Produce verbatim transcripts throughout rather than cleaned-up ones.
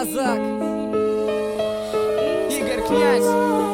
Казак, Игорь Князь.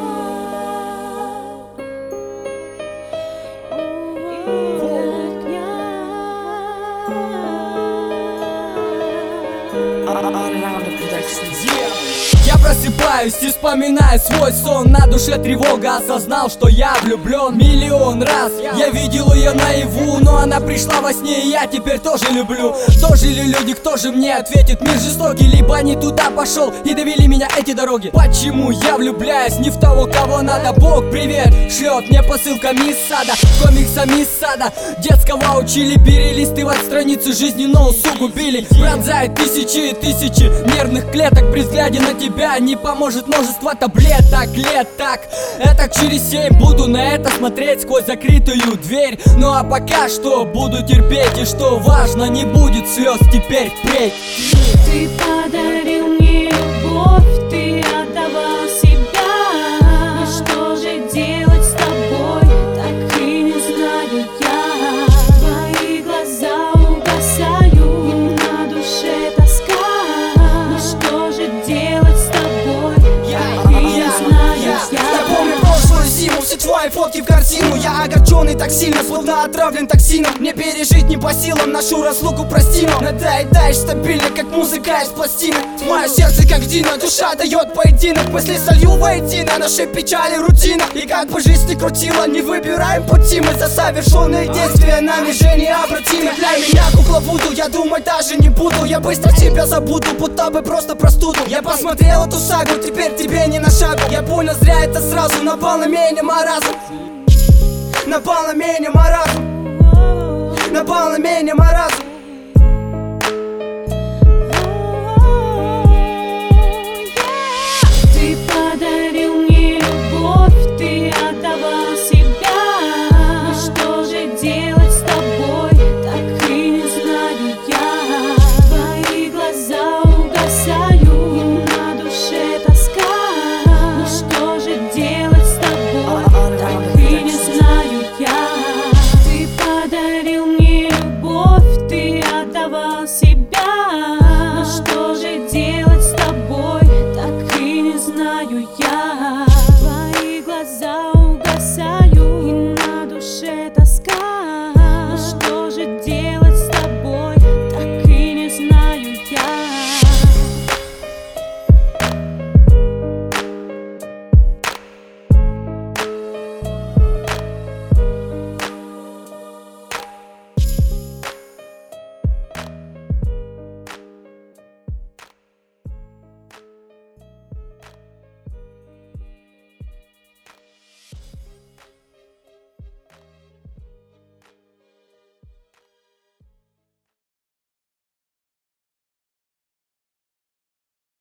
Я просыпаюсь и вспоминаю свой сон. На душе тревога, осознал, что я влюблен миллион раз. Я видел ее наяву, но она пришла во сне, и я теперь тоже люблю. Что жили люди, кто же мне ответит? Мир жестокий, либо не туда пошел и довели меня эти дороги. Почему я влюбляюсь не в того, кого надо? Бог привет шлет мне посылками из сада, комиксами из сада детского учили перелистывать страницы жизни, но усугубили. Пронзает тысячи и тысячи нервных клеток. При взгляде на тебя не поможет множество таблеток. Лет так, это через семь буду на это смотреть сквозь закрытую дверь. Ну а пока что буду терпеть, и что важно, не будет слез теперь впредь. Ты подарил мне любовь, ты отдавал себя. Но что же делать с тобой, так и не знаю я. Твои глаза угасают, и на душе тоска. Но что же делать с тобой, так и не знаю я. Я помню прошлую зиму, все твои фотки в картину. Я огорченный так сильно, словно отравлен токсином. Мне пережить не по силам нашу разлуку, прости, но надоедаешь стабильно, как музыка из пластинок. Мое сердце как Дина, душа дает поединок. Мысли солью воедино, наши печали рутина. И как бы жизнь ни крутила, не выбираем пути. Мы за совершенные действия, нами же необратимы. Для меня кукла Вуду, я думать даже не буду. Я быстро тебя забуду, будто бы просто простуду. Я посмотрел эту сагу, теперь тебе не на шагу. Я понял зря это сразу, напал на меня маразм. Напал на меня маразм. Напал на меня маразм.